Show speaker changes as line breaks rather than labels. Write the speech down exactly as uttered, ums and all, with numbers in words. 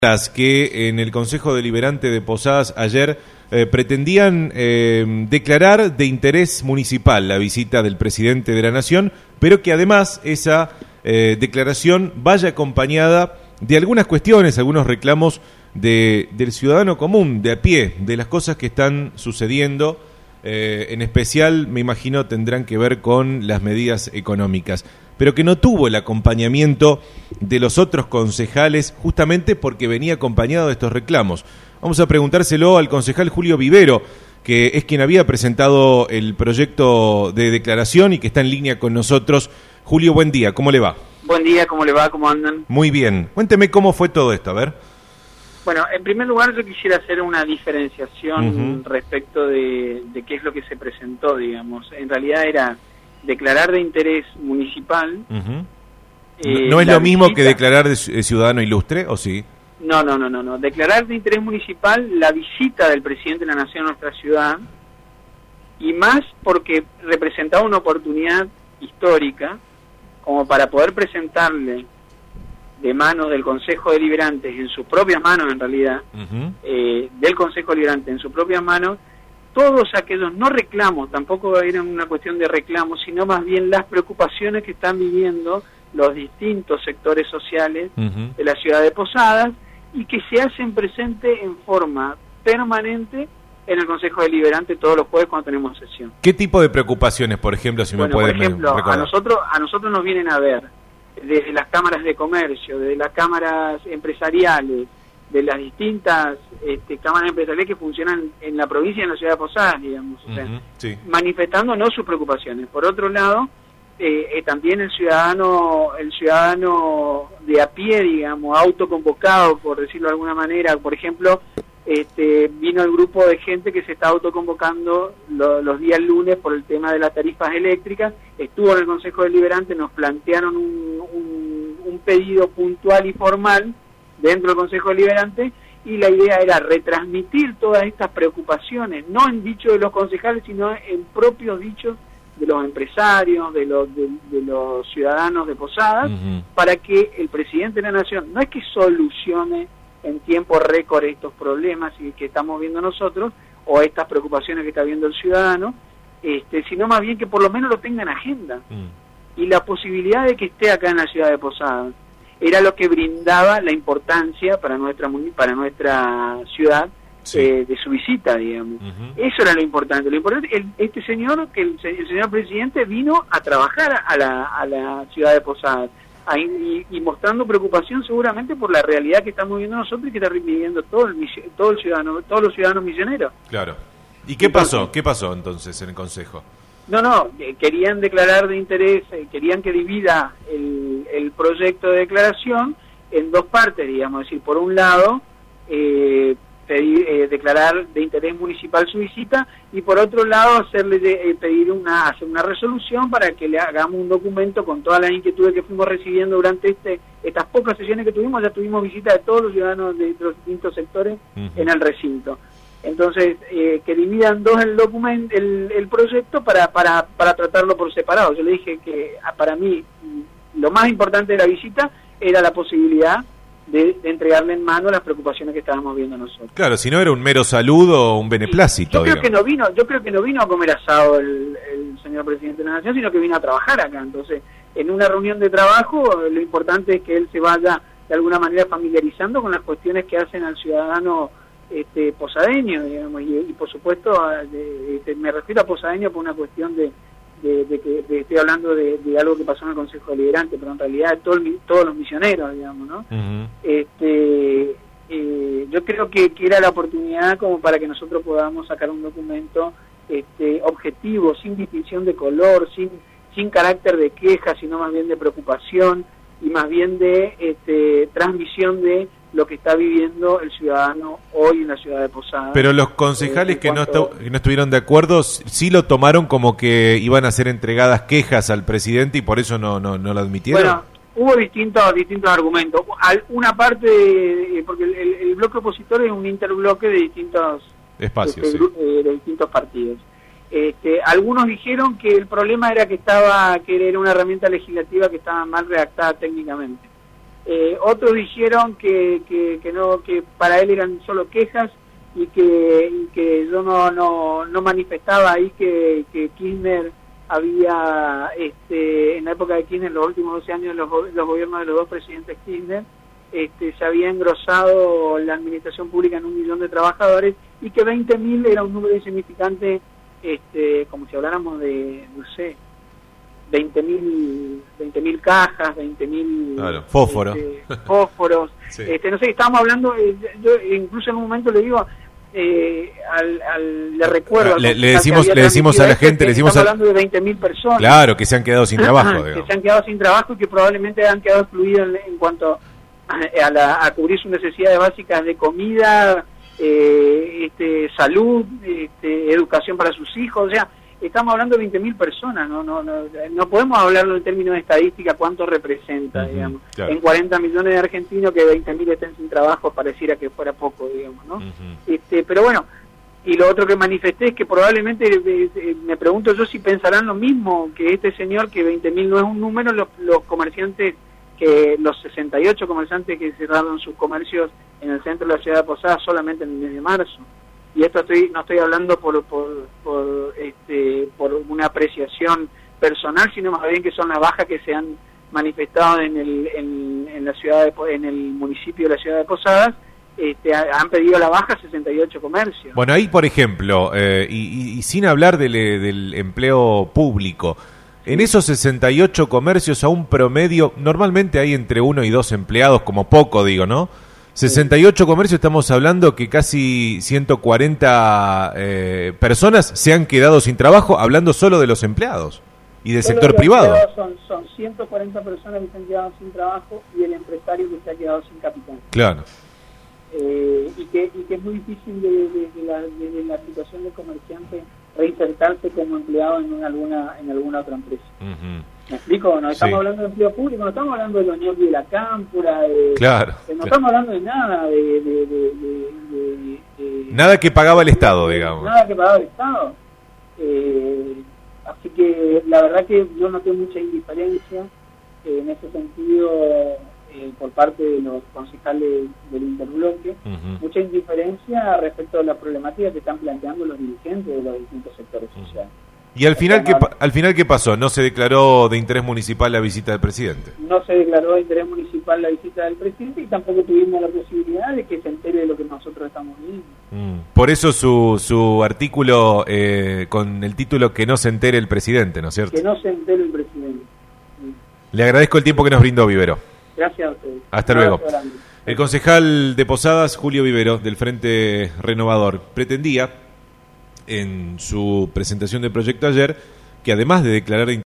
Que en el Consejo Deliberante de Posadas ayer eh, pretendían eh, declarar de interés municipal la visita del presidente de la Nación, pero que además esa eh, declaración vaya acompañada de algunas cuestiones, algunos reclamos de, del ciudadano común, de a pie, de las cosas que están sucediendo. Eh, en especial, me imagino, tendrán que ver con las medidas económicas, pero que no tuvo el acompañamiento de los otros concejales justamente porque venía acompañado de estos reclamos. Vamos a preguntárselo al concejal Julio Vivero, que es quien había presentado el proyecto de declaración y que está en línea con nosotros. Julio, buen día, ¿cómo le va?
Buen día, ¿cómo le va? ¿Cómo andan?
Muy bien. Cuénteme cómo fue todo esto, a ver.
Bueno, en primer lugar yo quisiera hacer una diferenciación uh-huh. respecto de, de qué es lo que se presentó, digamos. En realidad era declarar de interés municipal. Uh-huh.
eh, ¿No es lo mismo visita... que declarar de ciudadano ilustre, o sí?
No, no, no, no, no. Declarar de interés municipal la visita del presidente de la Nación a nuestra ciudad, y más porque representaba una oportunidad histórica como para poder presentarle de manos del Consejo Deliberante, en sus propias manos en realidad, uh-huh. eh, del Consejo Deliberante en sus propias manos, todos aquellos, no reclamos, tampoco era una cuestión de reclamos, sino más bien las preocupaciones que están viviendo los distintos sectores sociales uh-huh. de la ciudad de Posadas y que se hacen presente en forma permanente en el Consejo Deliberante todos los jueves cuando tenemos sesión.
¿Qué tipo de preocupaciones, por ejemplo, si
bueno,
me puede
por ejemplo,
recordar?
a nosotros, a nosotros nos vienen a ver desde las cámaras de comercio, desde las cámaras empresariales, de las distintas este, cámaras empresariales que funcionan en la provincia y en la ciudad de Posadas, digamos, o sea, uh-huh, sí. manifestándonos sus preocupaciones. Por otro lado, eh, eh, también el ciudadano, el ciudadano de a pie, digamos, autoconvocado, por decirlo de alguna manera, por ejemplo, este, vino el grupo de gente que se está autoconvocando lo, los días lunes por el tema de las tarifas eléctricas, estuvo en el Consejo Deliberante, nos plantearon un, un, un pedido puntual y formal dentro del Consejo Deliberante, y la idea era retransmitir todas estas preocupaciones, no en dichos de los concejales, sino en propios dichos de los empresarios, de los, de, de los ciudadanos de Posadas, uh-huh. para que el presidente de la Nación, no es que solucione en tiempo récord estos problemas que estamos viendo nosotros, o estas preocupaciones que está viendo el ciudadano, este, sino más bien que por lo menos lo tenga en agenda. Uh-huh. Y la posibilidad de que esté acá en la ciudad de Posadas era lo que brindaba la importancia para nuestra para nuestra ciudad sí. eh, de su visita, digamos. Uh-huh. Eso era lo importante. Lo importante el, este señor, que el, el señor presidente vino a trabajar a la, a la ciudad de Posadas a, y, y mostrando preocupación seguramente por la realidad que estamos viviendo nosotros y que está viviendo todo el todo el ciudadano, todos los ciudadanos misioneros.
Claro. ¿Y qué entonces, pasó? ¿Qué pasó entonces en el Consejo?
No, no, querían declarar de interés, querían que divida el, el proyecto de declaración en dos partes, digamos, es decir, por un lado, eh, pedir, eh, declarar de interés municipal su visita, y por otro lado, hacerle de, eh, pedir una, hacer una resolución para que le hagamos un documento con todas las inquietudes que fuimos recibiendo durante este estas pocas sesiones que tuvimos. Ya tuvimos visita de todos los ciudadanos de los distintos sectores uh-huh. en el recinto. Entonces, eh, que dividan dos el documento, el, el proyecto para, para, para tratarlo por separado. Yo le dije que para mí lo más importante de la visita era la posibilidad de, de entregarle en mano las preocupaciones que estábamos viendo nosotros.
Claro, si no era un mero saludo o un beneplácito.
Yo creo digamos. que no vino, yo creo que no vino a comer asado el, el señor presidente de la Nación, sino que vino a trabajar acá. Entonces, en una reunión de trabajo, lo importante es que él se vaya de alguna manera familiarizando con las cuestiones que hacen al ciudadano Este, posadeño, digamos, y, y por supuesto de, de, me refiero a posadeño por una cuestión de, de, de que de, estoy hablando de, de algo que pasó en el Consejo Deliberante, pero en realidad todo el, todos los misioneros, digamos, ¿no? Uh-huh. Este, eh, yo creo que, que era la oportunidad como para que nosotros podamos sacar un documento este, objetivo, sin distinción de color, sin, sin carácter de queja, sino más bien de preocupación y más bien de este, transmisión de lo que está viviendo el ciudadano hoy en la ciudad de Posadas.
Pero los concejales eh, que, cuanto... no estu- que no estuvieron de acuerdo sí lo tomaron como que iban a ser entregadas quejas al presidente y por eso no no, no lo admitieron.
Bueno, hubo distintos distintos argumentos. Una parte, de, porque el, el, el bloque opositor es un interbloque de distintos
espacios,
este,
sí.
eh, de distintos partidos. Este, algunos dijeron que el problema era que estaba que era una herramienta legislativa que estaba mal redactada técnicamente. Eh, otros dijeron que, que, que no, que para él eran solo quejas y que, y que yo no, no, no manifestaba ahí que, que Kirchner había, este, en la época de Kirchner, en los últimos doce años, los, los gobiernos de los dos presidentes Kirchner, este, se había engrosado la administración pública en un millón de trabajadores y que veinte mil era un número insignificante, este, como si habláramos de, no sé, veinte mil cajas, veinte mil
claro, fósforos,
este, fósforos.
Sí.
Este, no sé, estábamos hablando, eh, yo incluso en un momento le digo, eh, al, al, le recuerdo...
Le, le decimos, le decimos a la gente, le decimos
estamos
a...
hablando de veinte mil personas.
Claro, que se han quedado sin trabajo.
que se han quedado sin trabajo y que probablemente han quedado excluidos en, en cuanto a, a, la, a cubrir sus necesidades básicas de comida, eh, este, salud, este, educación para sus hijos, o sea... Estamos hablando de veinte mil personas, no no no no podemos hablarlo en términos de estadística, cuánto representa, uh-huh, digamos. Claro. En cuarenta millones de argentinos que veinte mil estén sin trabajo pareciera que fuera poco, digamos, ¿no? Uh-huh. Este, pero bueno, y lo otro que manifesté es que probablemente, eh, me pregunto yo si pensarán lo mismo que este señor, que veinte mil no es un número, los, los comerciantes, que los sesenta y ocho comerciantes que cerraron sus comercios en el centro de la ciudad de Posadas solamente en el mes de marzo. Y esto estoy no estoy hablando por por por este por una apreciación personal, sino más bien que son las bajas que se han manifestado en el en, en la ciudad de, en el municipio de la ciudad de Posadas. Este, han pedido la baja sesenta y ocho comercios.
Bueno, ahí por ejemplo, eh, y, y, y sin hablar del, del empleo público, en esos sesenta y ocho comercios a un promedio, normalmente hay entre uno y dos empleados, como poco digo, ¿no? sesenta y ocho comercios, estamos hablando que casi ciento cuarenta eh, personas se han quedado sin trabajo, hablando solo de los empleados y del sector privado.
Son, son ciento cuarenta personas que se han quedado sin trabajo y el empresario que se ha quedado sin capital.
Claro.
Eh, y, que, y que es muy difícil de, de, de, la, de, de la situación del comerciante reinsertarse como empleado en una, alguna en alguna otra empresa. Uh-huh. ¿Me explico? No estamos sí. hablando de empleo público, no estamos hablando de los ñoquis de la cámpora, de,
claro,
de, no
claro.
estamos hablando de nada, de, de, de, de, de, de
nada que pagaba el Estado,
de,
digamos.
Nada que pagaba el Estado. Eh, así que la verdad que yo noté mucha indiferencia eh, en ese sentido eh, por parte de los concejales del interbloque, uh-huh. mucha indiferencia respecto a la problemática que están planteando los dirigentes de los distintos sectores uh-huh. sociales.
¿Y al final, qué, al final qué pasó? ¿No se declaró de interés municipal la visita del presidente?
No se declaró de interés municipal la visita del presidente y tampoco tuvimos la posibilidad de que se entere de lo que nosotros estamos viendo.
Mm. Por eso su, su artículo eh, con el título Que no se entere el presidente, ¿no es cierto?
Que no se entere el presidente.
Mm. Le agradezco el tiempo que nos brindó, Vivero.
Gracias a ustedes.
Hasta luego. El concejal de Posadas, Julio Vivero, del Frente Renovador, pretendía en su presentación del proyecto ayer que además de declarar